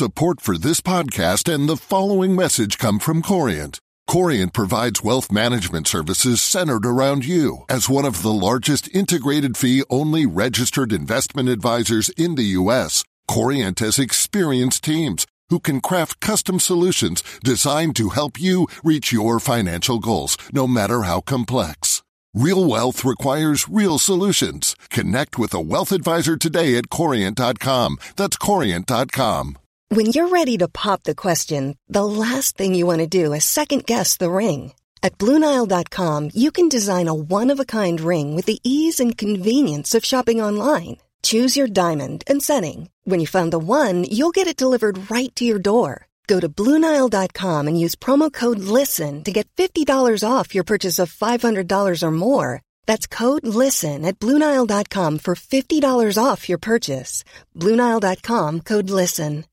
Support for this podcast and the following message come from Corient. Corient provides wealth management services centered around you. As one of the largest integrated fee-only registered investment advisors in the U.S., Corient has experienced teams who can craft custom solutions designed to help you reach your financial goals, no matter how complex. Real wealth requires real solutions. Connect with a wealth advisor today at Corient.com. That's Corient.com. When you're ready to pop the question, the last thing you want to do is second-guess the ring. At BlueNile.com, you can design a one-of-a-kind ring with the ease and convenience of shopping online. Choose your diamond and setting. When you find the one, you'll get it delivered right to your door. Go to BlueNile.com and use promo code LISTEN to get $50 off your purchase of $500 or more. That's code LISTEN at BlueNile.com for $50 off your purchase. BlueNile.com, code LISTEN.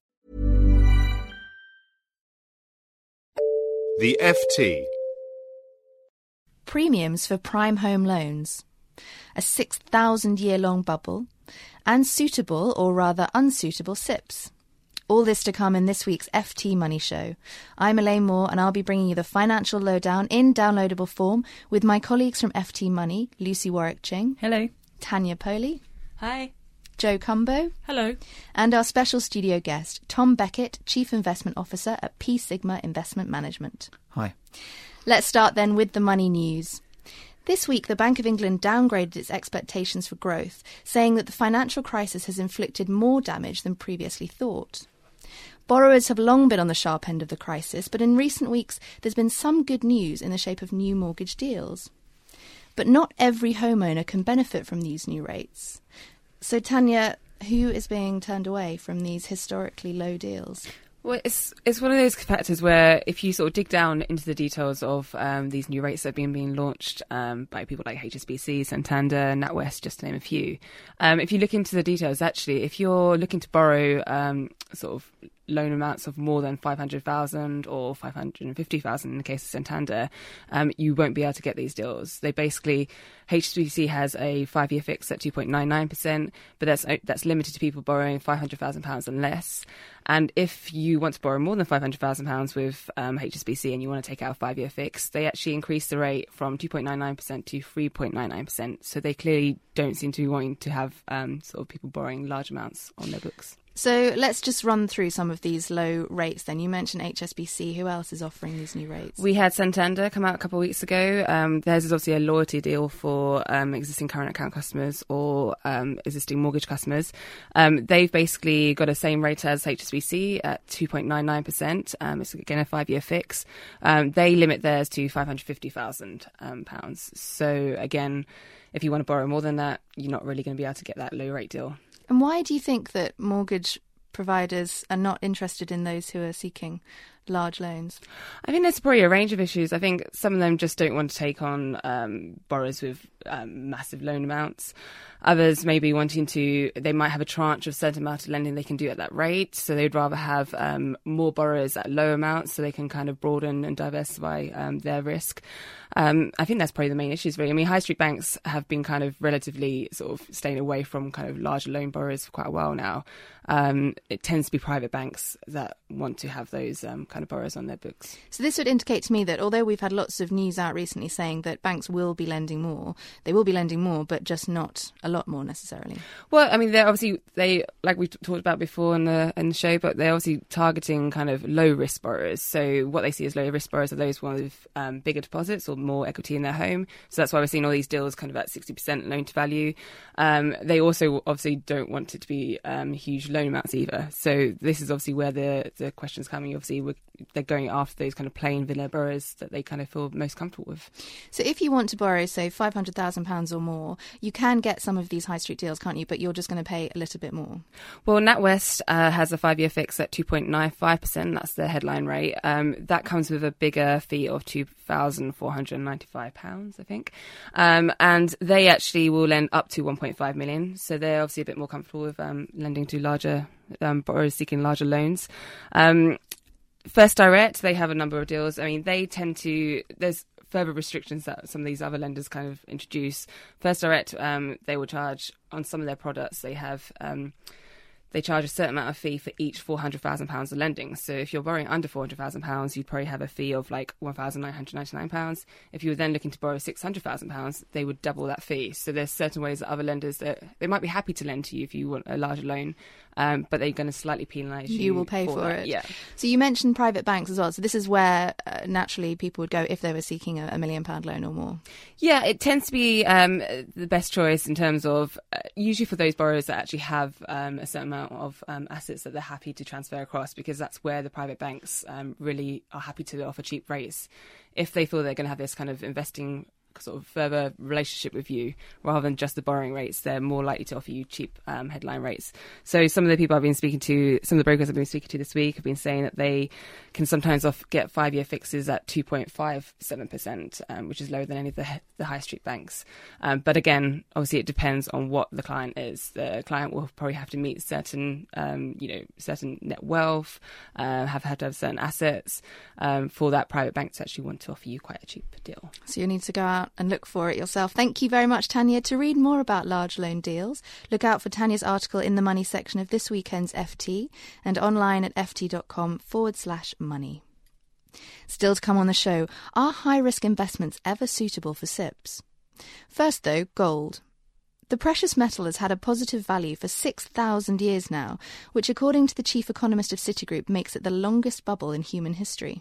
The FT. Premiums for prime home loans, a 6,000-year-long bubble, and suitable, or rather unsuitable, SIPs. All this to come in this week's FT Money Show. I'm Elaine Moore, and I'll be bringing you the financial lowdown in downloadable form with my colleagues from FT Money, Lucy Warwick-Ching. Hello. Tanya Poley. Hi. Joe Cumbo. Hello. And our special studio guest, Tom Beckett, Chief Investment Officer at P Sigma Investment Management. Hi. Let's start then with the money news. This week, the Bank of England downgraded its expectations for growth, saying that the financial crisis has inflicted more damage than previously thought. Borrowers have long been on the sharp end of the crisis, but in recent weeks, there's been some good news in the shape of new mortgage deals. But not every homeowner can benefit from these new rates. So, Tanya, who is being turned away from these historically low deals? Well, it's one of those factors where if you sort of dig down into the details of these new rates that have been being launched by people like HSBC, Santander, NatWest, just to name a few, if you look into the details, actually, if you're looking to borrow sort of loan amounts of more than 500,000 or 550,000 in the case of Santander, you won't be able to get these deals. They basically, HSBC has a 5-year fix at 2.99%, but that's limited to people borrowing £500,000 and less. And if you want to borrow more than £500,000 with HSBC and you want to take out a 5-year fix, they actually increase the rate from 2.99% to 3.99%. So they clearly don't seem to be wanting to have sort of people borrowing large amounts on their books. So let's just run through some of these low rates then. You mentioned HSBC. Who else is offering these new rates? We had Santander come out a couple of weeks ago. Theirs is obviously a loyalty deal for existing current account customers or existing mortgage customers. They've basically got the same rate as HSBC at 2.99%. It's again a 5-year fix. They limit theirs to £550,000. So again, if you want to borrow more than that, you're not really going to be able to get that low rate deal. And why do you think that mortgage providers are not interested in those who are seeking large loans? I think there's probably a range of issues. I think some of them just don't want to take on borrowers with massive loan amounts. Others maybe they might have a tranche of certain amount of lending they can do at that rate, so they'd rather have more borrowers at low amounts so they can kind of broaden and diversify their risk. I think that's probably the main issues, really. I mean, high street banks have been kind of relatively sort of staying away from kind of larger loan borrowers for quite a while now. It tends to be private banks that want to have those kind of borrowers on their books. So this would indicate to me that although we've had lots of news out recently saying that banks will be lending more, they will be lending more, but just not a lot more necessarily. Well, I mean, they like we talked about before in the show, but they're obviously targeting kind of low risk borrowers. So what they see as low risk borrowers are those with bigger deposits or more equity in their home. So that's why we're seeing all these deals kind of at 60% loan to value. They also obviously don't want it to be huge loan amounts either. So this is obviously where the question's coming. Obviously, they're going after those kind of plain vanilla borrowers that they kind of feel most comfortable with. So if you want to borrow, say, £500,000 or more, you can get some of these high street deals, can't you? But you're just going to pay a little bit more. Well, NatWest has a 5-year fix at 2.95%. That's the headline rate. That comes with a bigger fee of £2,495, I think. And they actually will lend up to 1.5 million. So they're obviously a bit more comfortable with lending to larger borrowers seeking larger loans. First Direct, they have a number of deals. I mean, they tend to... There's further restrictions that some of these other lenders kind of introduce. First Direct, they will charge on some of their products. They have they charge a certain amount of fee for each £400,000 of lending. So if you're borrowing under £400,000, you'd probably have a fee of like £1,999. If you were then looking to borrow £600,000, they would double that fee. So there's certain ways that other lenders, that they might be happy to lend to you if you want a larger loan, but they're going to slightly penalise you. You will pay for that. it. Yeah. So you mentioned private banks as well. So this is where naturally people would go if they were seeking a £1 million loan or more. Yeah, it tends to be the best choice in terms of usually for those borrowers that actually have a certain amount of assets that they're happy to transfer across, because that's where the private banks really are happy to offer cheap rates. If they feel they're going to have this kind of investing sort of further relationship with you rather than just the borrowing rates, they're more likely to offer you cheap headline rates. So some of the people I've been speaking to, some of the brokers I've been speaking to this week have been saying that they can sometimes get 5-year fixes at 2.57%, which is lower than any of the high street banks. But again, obviously it depends on what the client is. The client will probably have to meet certain, certain net wealth, have had to have certain assets for that private bank to actually want to offer you quite a cheap deal. So you need to go out and look for it yourself. Thank you very much, Tanya. To read more about large loan deals, look out for Tanya's article in the Money section of this weekend's FT and online at ft.com/money. Still to come on the show, are high-risk investments ever suitable for SIPPs? First, though, gold. The precious metal has had a positive value for 6,000 years now, which, according to the chief economist of Citigroup, makes it the longest bubble in human history.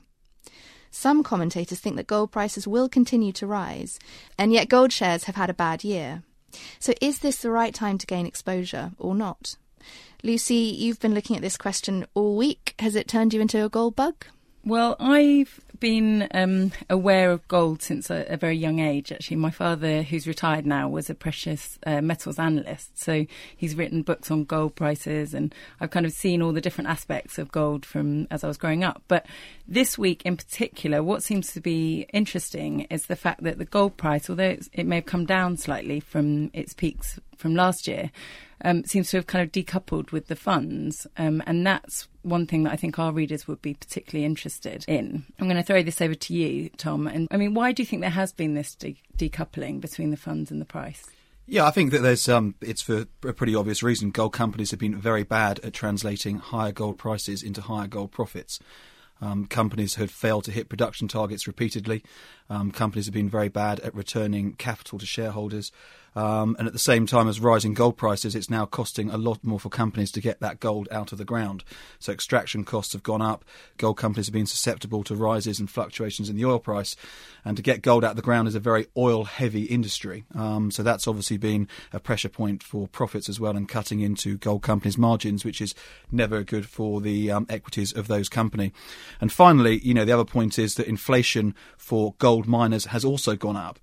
Some commentators think that gold prices will continue to rise, and yet gold shares have had a bad year. So is this the right time to gain exposure or not? Lucy, you've been looking at this question all week. Has it turned you into a gold bug? Well, I've been aware of gold since a very young age, actually. My father, who's retired now, was a precious metals analyst. So he's written books on gold prices, and I've kind of seen all the different aspects of gold from as I was growing up. But this week in particular, what seems to be interesting is the fact that the gold price, although it may have come down slightly from its peaks from last year, seems to have kind of decoupled with the funds. And that's one thing that I think our readers would be particularly interested in. I'm going to throw this over to you, Tom. And I mean, why do you think there has been this decoupling between the funds and the price? Yeah, I think that there's it's for a pretty obvious reason. Gold companies have been very bad at translating higher gold prices into higher gold profits. Companies have failed to hit production targets repeatedly. Companies have been very bad at returning capital to shareholders. And at the same time as rising gold prices, it's now costing a lot more for companies to get that gold out of the ground. So extraction costs have gone up. Gold companies have been susceptible to rises and fluctuations in the oil price. And to get gold out of the ground is a very oil-heavy industry. So that's obviously been a pressure point for profits as well, and cutting into gold companies' margins, which is never good for the equities of those companies. And finally, the other point is that inflation for gold miners has also gone up.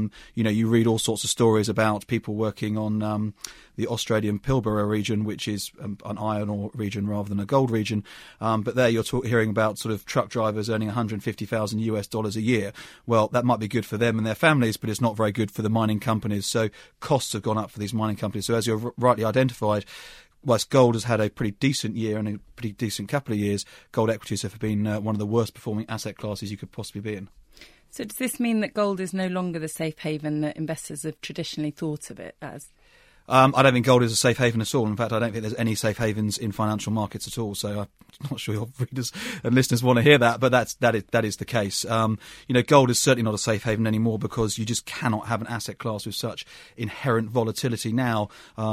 You read all sorts of stories about people working on the Australian Pilbara region, which is an iron ore region rather than a gold region. But there you're hearing about sort of truck drivers earning $150,000 a year. Well, that might be good for them and their families, but it's not very good for the mining companies. So costs have gone up for these mining companies. So as you've rightly identified, whilst gold has had a pretty decent year and a pretty decent couple of years, gold equities have been one of the worst performing asset classes you could possibly be in. So does this mean that gold is no longer the safe haven that investors have traditionally thought of it as? I don't think gold is a safe haven at all. In fact, I don't think there's any safe havens in financial markets at all. So I'm not sure your readers and listeners want to hear that, but that is the case. Gold is certainly not a safe haven anymore, because you just cannot have an asset class with such inherent volatility now,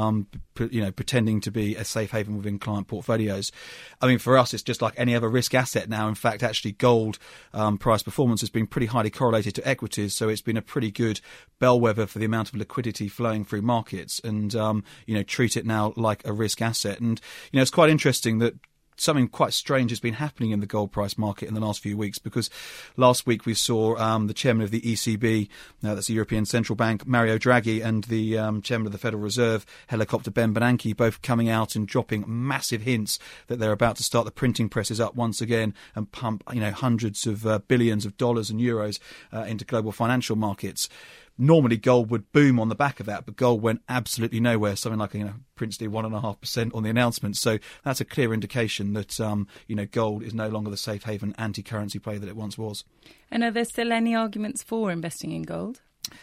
pretending to be a safe haven within client portfolios. I mean, for us, it's just like any other risk asset now. In fact, actually, gold price performance has been pretty highly correlated to equities, so it's been a pretty good bellwether for the amount of liquidity flowing through markets. And treat it now like a risk asset. And, it's quite interesting that something quite strange has been happening in the gold price market in the last few weeks, because last week we saw the chairman of the ECB, that's the European Central Bank, Mario Draghi, and the chairman of the Federal Reserve, Helicopter Ben Bernanke, both coming out and dropping massive hints that they're about to start the printing presses up once again and pump hundreds of billions of dollars and euros into global financial markets. Normally gold would boom on the back of that, but gold went absolutely nowhere, something like princely 1.5% on the announcement. So that's a clear indication that gold is no longer the safe haven anti-currency play that it once was. And are there still any arguments for investing in gold?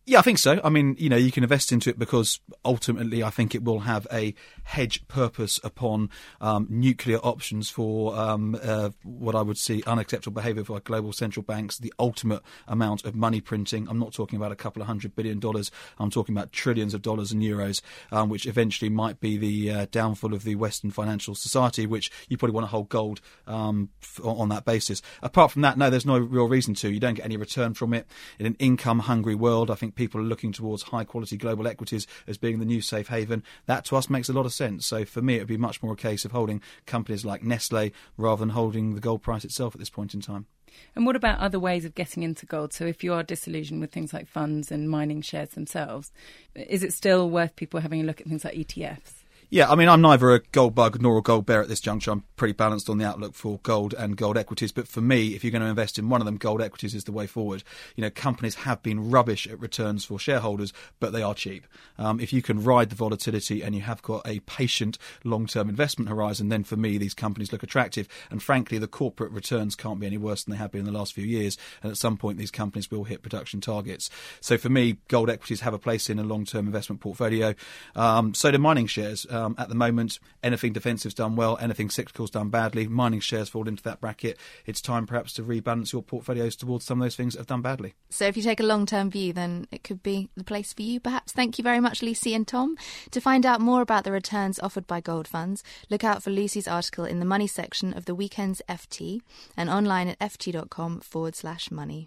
Yeah, I think so. I mean, you can invest into it because ultimately I think it will have a hedge purpose upon nuclear options for what I would see unacceptable behaviour by global central banks, the ultimate amount of money printing. I'm not talking about a couple of $100 billion. I'm talking about trillions of dollars and euros, which eventually might be the downfall of the Western financial society, which you probably want to hold gold on that basis. Apart from that, no, there's no real reason to. You don't get any return from it. In an income-hungry world, I think people are looking towards high-quality global equities as being the new safe haven. That, to us, makes a lot of sense. So for me, it would be much more a case of holding companies like Nestle rather than holding the gold price itself at this point in time. And what about other ways of getting into gold? So if you are disillusioned with things like funds and mining shares themselves, is it still worth people having a look at things like ETFs? Yeah, I mean, I'm neither a gold bug nor a gold bear at this juncture. I'm pretty balanced on the outlook for gold and gold equities. But for me, if you're going to invest in one of them, gold equities is the way forward. Companies have been rubbish at returns for shareholders, but they are cheap. If you can ride the volatility and you have got a patient long-term investment horizon, then for me, these companies look attractive. And frankly, the corporate returns can't be any worse than they have been in the last few years. And at some point, these companies will hit production targets. So for me, gold equities have a place in a long-term investment portfolio. So do mining shares. At the moment, anything defensive's done well, anything cyclical's done badly. Mining shares fall into that bracket. It's time perhaps to rebalance your portfolios towards some of those things that have done badly. So if you take a long-term view, then it could be the place for you, perhaps. Thank you very much, Lucy and Tom. To find out more about the returns offered by gold funds, look out for Lucy's article in the Money section of the weekend's FT and online at ft.com/money.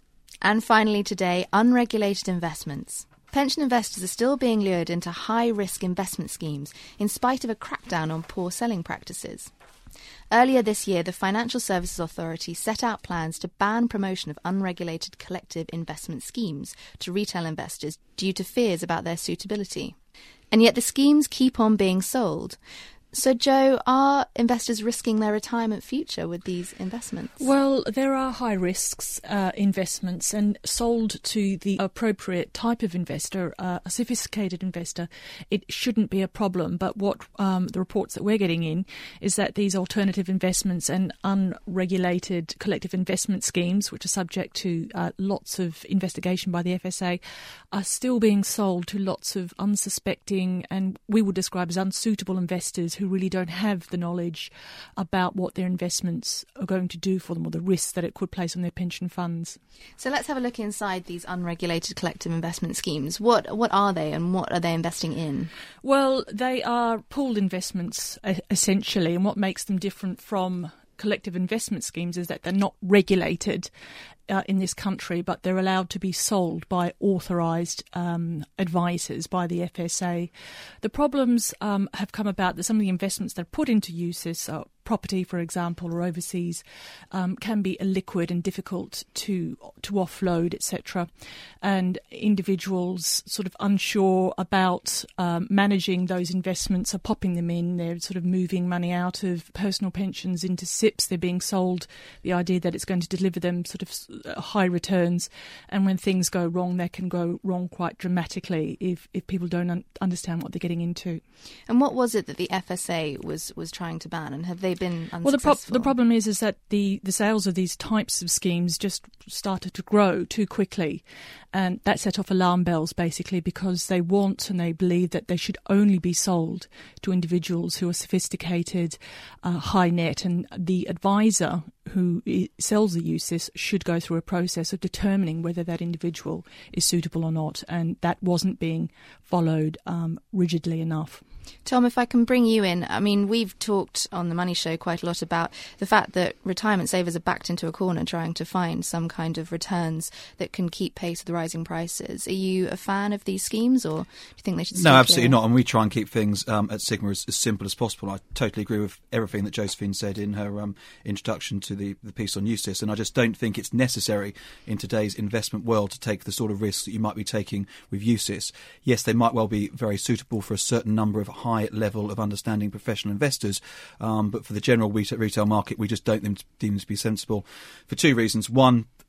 And finally today, unregulated investments. Pension investors are still being lured into high-risk investment schemes in spite of a crackdown on poor selling practices. Earlier this year, the Financial Services Authority set out plans to ban promotion of unregulated collective investment schemes to retail investors due to fears about their suitability. And yet the schemes keep on being sold. So, Jo, are investors risking their retirement future with these investments? Well, there are high risks investments, and sold to the appropriate type of investor, a sophisticated investor, it shouldn't be a problem. But what the reports that we're getting in is that these alternative investments and unregulated collective investment schemes, which are subject to lots of investigation by the FSA, are still being sold to lots of unsuspecting and we would describe as unsuitable investors who really don't have the knowledge about what their investments are going to do for them or the risks that it could place on their pension funds. So let's have a look inside these unregulated collective investment schemes. What are they and what are they investing in? Well, they are pooled investments, essentially, and what makes them different from collective investment schemes is that they're not regulated in this country, but they're allowed to be sold by authorised advisors by the FSA. The problems have come about that some of the investments that are put into UCITS, property, for example, or overseas, can be illiquid and difficult to offload, etc. And individuals sort of unsure about managing those investments are popping them in. They're sort of moving money out of personal pensions into SIPs. They're being sold the idea that it's going to deliver them sort of high returns. And when things go wrong, they can go wrong quite dramatically if people don't understand what they're getting into. And what was it that the FSA was trying to ban, and have they been unsuccessful? Well, the problem is that the sales of these types of schemes just started to grow too quickly, and that set off alarm bells basically because they want and they believe that they should only be sold to individuals who are sophisticated, high net, and the advisor who sells the UCITS should go through a process of determining whether that individual is suitable or not, and that wasn't being followed rigidly enough. Tom, if I can bring you in, I mean, we've talked on the Money Show quite a lot about the fact that retirement savers are backed into a corner trying to find some kind of returns that can keep pace with the rising prices. Are you a fan of these schemes, or do you think they should stay No, absolutely clear? not. And we try and keep things at Sigma as simple as possible. I totally agree with everything that Josephine said in her introduction to the piece on UCITS, and I just don't think it's necessary in today's investment world to take the sort of risks that you might be taking with UCITS. Yes, they might well be very suitable for a certain number of high level of understanding professional investors, but for the general retail market, we just don't deem them to be sensible for two reasons. One,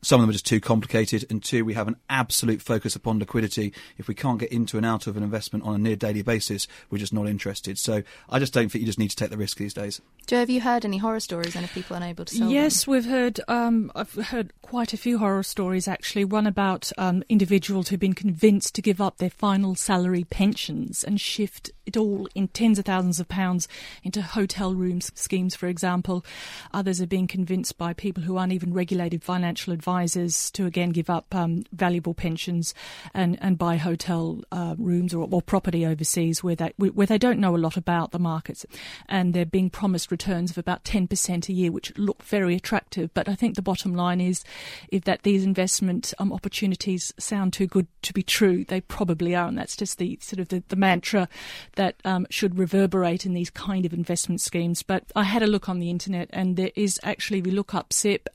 Some of them are just too complicated, and 2, we have an absolute focus upon liquidity. If we can't get into and out of an investment on a near daily basis, we're just not interested. So I just don't think you just need to take the risk these days. Joe, have you heard any horror stories and if people unable to sell Yes, them? we've heard. I've heard quite a few horror stories actually. One about individuals who've been convinced to give up their final salary pensions and shift it all in tens of thousands of pounds into hotel room schemes, for example. Others are being convinced by people who aren't even regulated financial advisors to again give up valuable pensions and buy hotel rooms or property overseas where they don't know a lot about the markets, and they're being promised returns of about 10% a year, which look very attractive. But I think the bottom line is that these investment opportunities sound too good to be true. They probably are, and that's just the sort of the mantra that should reverberate in these kind of investment schemes. But I had a look on the internet, and there is actually, if you look up SIP,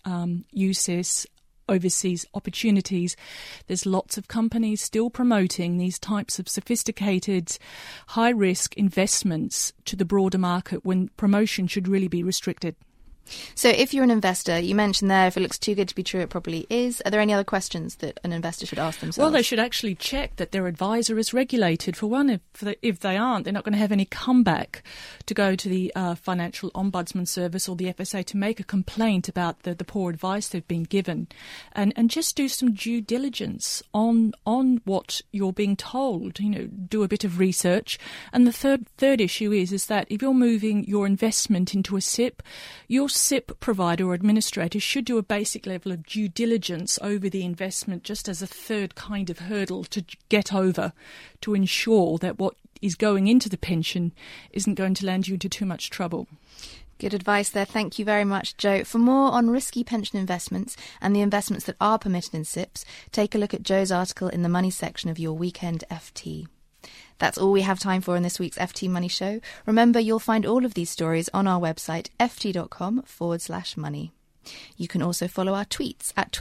UCITS, overseas opportunities, there's lots of companies still promoting these types of sophisticated, high-risk investments to the broader market when promotion should really be restricted. So if you're an investor, you mentioned there, if it looks too good to be true, it probably is. Are there any other questions that an investor should ask themselves? Well, they should actually check that their advisor is regulated. For one, if they aren't, they're not going to have any comeback to go to the Financial Ombudsman Service or the FSA to make a complaint about the poor advice they've been given. And just do some due diligence on what you're being told. Do a bit of research. And the third issue is that if you're moving your investment into a SIP, your SIP provider or administrator should do a basic level of due diligence over the investment, just as a third kind of hurdle to get over to ensure that what is going into the pension isn't going to land you into too much trouble. Good advice there. Thank you very much, Joe. For more on risky pension investments and the investments that are permitted in SIPs, take a look at Joe's article in the Money section of your Weekend FT. That's all we have time for in this week's FT Money Show. Remember, you'll find all of these stories on our website, ft.com/money. You can also follow our tweets at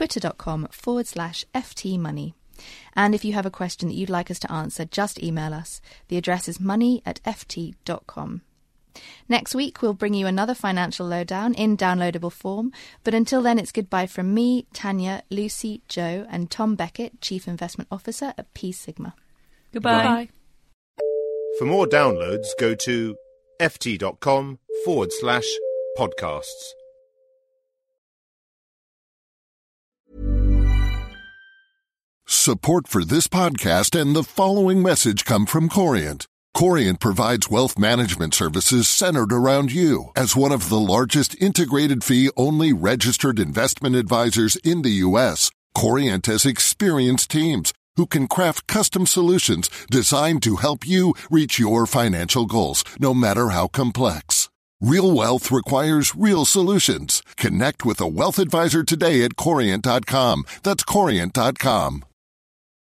twitter.com/FT Money. And if you have a question that you'd like us to answer, just email us. The address is money@ft.com. Next week, we'll bring you another financial lowdown in downloadable form. But until then, it's goodbye from me, Tanya, Lucy, Joe, and Tom Beckett, Chief Investment Officer at P Sigma. Goodbye. Bye. For more downloads, go to ft.com/podcasts. Support for this podcast and the following message come from Corient. Corient provides wealth management services centered around you. As one of the largest integrated fee-only registered investment advisors in the U.S., Corient has experienced teams who can craft custom solutions designed to help you reach your financial goals, no matter how complex. Real wealth requires real solutions. Connect with a wealth advisor today at Corient.com. That's Corient.com.